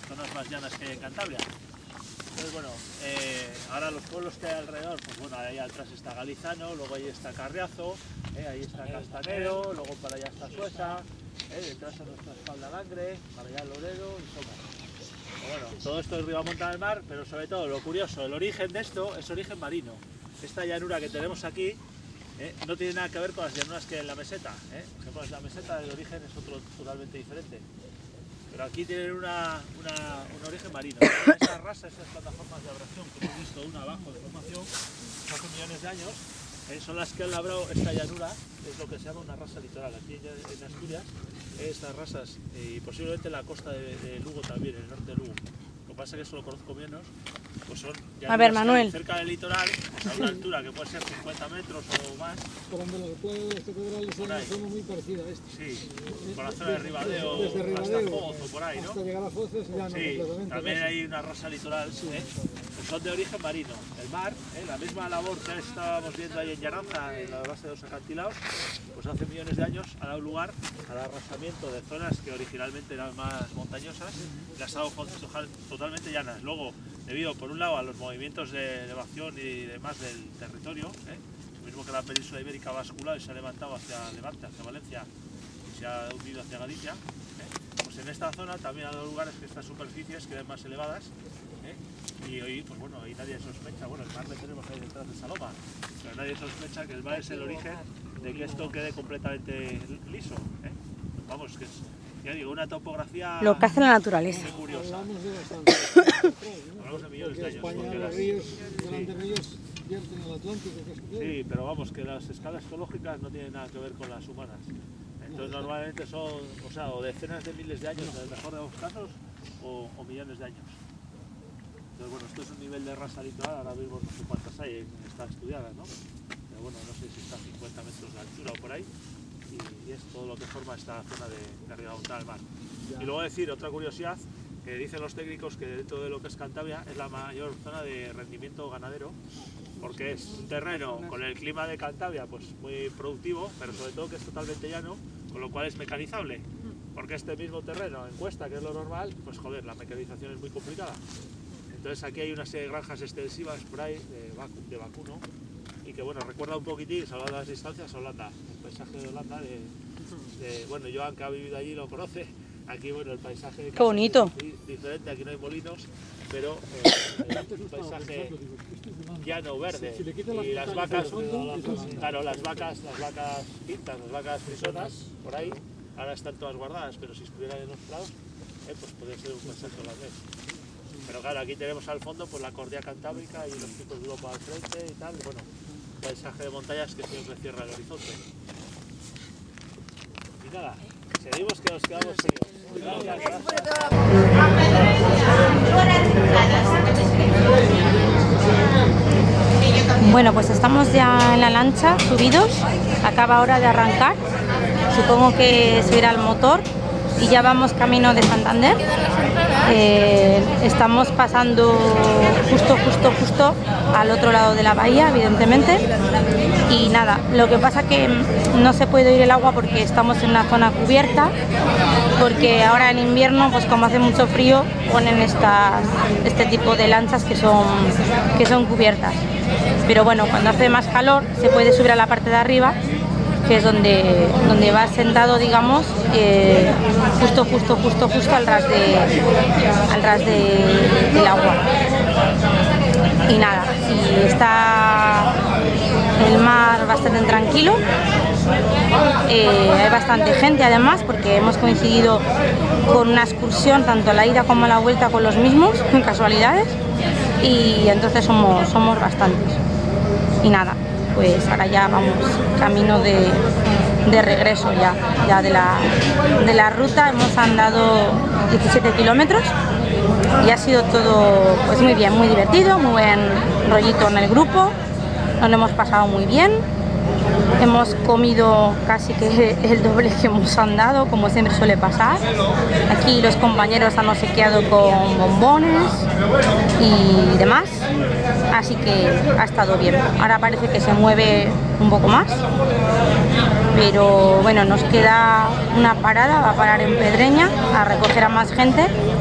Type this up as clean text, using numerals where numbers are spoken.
zonas más llanas que hay en Cantabria. Entonces, bueno, ahora los pueblos que hay alrededor, pues bueno, ahí atrás está Galizano, luego ahí está Carriazo, ahí está Castanero, luego para allá está Sueza, detrás a nuestra espalda Langre, para allá Loredo y Somos. Bueno, todo esto es Ribamonta del Mar, pero sobre todo lo curioso, el origen de esto es origen marino. Esta llanura que tenemos aquí no tiene nada que ver con las llanuras que hay en la meseta. Por ejemplo, en la meseta el origen es otro totalmente diferente. Pero aquí tienen un origen marino. Esas rasas, esas plataformas de abrasión que hemos visto una abajo de formación, hace millones de años, son las que han labrado esta llanura, es lo que se llama una rasa litoral. Aquí en Asturias, estas rasas, y posiblemente la costa de Lugo también, el norte de Lugo. Lo que pasa es que eso lo conozco menos, pues son llanuras cerca del litoral, a una altura que puede ser 50 metros o más. Por donde los pueblos catedrales es una zona muy parecida a esta. Sí, por la zona de Ribadeo, hasta Foz o por ahí, ¿no? Hasta llegar a Foz es llano, sí, también hay una rasa litoral, pues son de origen marino. El mar, la misma labor que estábamos viendo ahí en Llaranza, en la base de los acantilados, pues hace millones de años ha dado lugar al arrasamiento de zonas que originalmente eran más montañosas, las ha dado totalmente llanas. Luego, debido por un lado a los movimientos de elevación y demás del territorio, lo mismo que la península ibérica basculado y se ha levantado hacia Levante, hacia Valencia y se ha hundido hacia Galicia, pues en esta zona también ha dado lugar a que estas superficies queden más elevadas. Y hoy, pues bueno, ahí nadie sospecha, bueno, el mar le tenemos ahí detrás de Saloma, pero nadie sospecha que el mar es el origen de que esto quede completamente liso. Vamos, que es, ya digo, una topografía... Lo que hace la naturaleza. Muy curiosa. Hablamos de bastante. Hablamos de millones de años. España, los ríos, grandes ríos vierten al Atlántico. Sí, pero vamos, que las escalas geológicas no tienen nada que ver con las humanas. Entonces normalmente son, o sea, o decenas de miles de años, en el mejor de los casos, o millones de años. Entonces, bueno, esto es un nivel de rasa litoral, ahora mismo no sé cuántas hay, está estudiada, ¿no? Pero bueno, no sé si está a 50 metros de altura o por ahí, y es todo lo que forma esta zona de Ribamonta del Mar. Y luego decir, otra curiosidad, que dicen los técnicos que dentro de lo que es Cantabria es la mayor zona de rendimiento ganadero, porque es un terreno con el clima de Cantabria pues muy productivo, pero sobre todo que es totalmente llano, con lo cual es mecanizable. Porque este mismo terreno en cuesta, que es lo normal, pues joder, la mecanización es muy complicada. Entonces aquí hay una serie de granjas extensivas por ahí de vacuno y que bueno, recuerda un poquitín, salvando las distancias, a Holanda, el paisaje de Holanda, bueno, Joan que ha vivido allí lo conoce, aquí bueno, el paisaje qué bonito. Es diferente, aquí no hay molinos, pero es un paisaje llano, verde, y las vacas, claro, las vacas pintas, las vacas frisonas, por ahí, ahora están todas guardadas, pero si estuvieran en los prados, pues podría ser un paisaje holandés. Pero claro, aquí tenemos al fondo pues, la cordillera cantábrica y los picos de Europa al frente y tal, y bueno, paisaje de montañas que siempre cierra el horizonte. Y nada, seguimos que nos quedamos seguidos. Bueno, pues estamos ya en la lancha, subidos, acaba ahora de arrancar, supongo que se irá el motor y ya vamos camino de Santander. Estamos pasando justo al otro lado de la bahía, evidentemente, y nada, lo que pasa que no se puede oír el agua porque estamos en una zona cubierta, porque ahora en invierno, pues como hace mucho frío, ponen este tipo de lanchas que son cubiertas, pero bueno, cuando hace más calor se puede subir a la parte de arriba, que es donde va sentado, digamos, justo al ras del agua. Y nada, y está el mar bastante tranquilo, hay bastante gente además, porque hemos coincidido con una excursión, tanto a la ida como a la vuelta con los mismos, en casualidades, y entonces somos bastantes. Y nada, pues ahora ya vamos camino de regreso ya de la ruta. Hemos andado 17 kilómetros y ha sido todo pues muy bien, muy divertido, muy buen rollito en el grupo, nos lo hemos pasado muy bien. Hemos comido casi que el doble que hemos andado, como siempre suele pasar. Aquí los compañeros han obsequiado con bombones y demás, así que ha estado bien. Ahora parece que se mueve un poco más, pero bueno, nos queda una parada, va a parar en Pedreña a recoger a más gente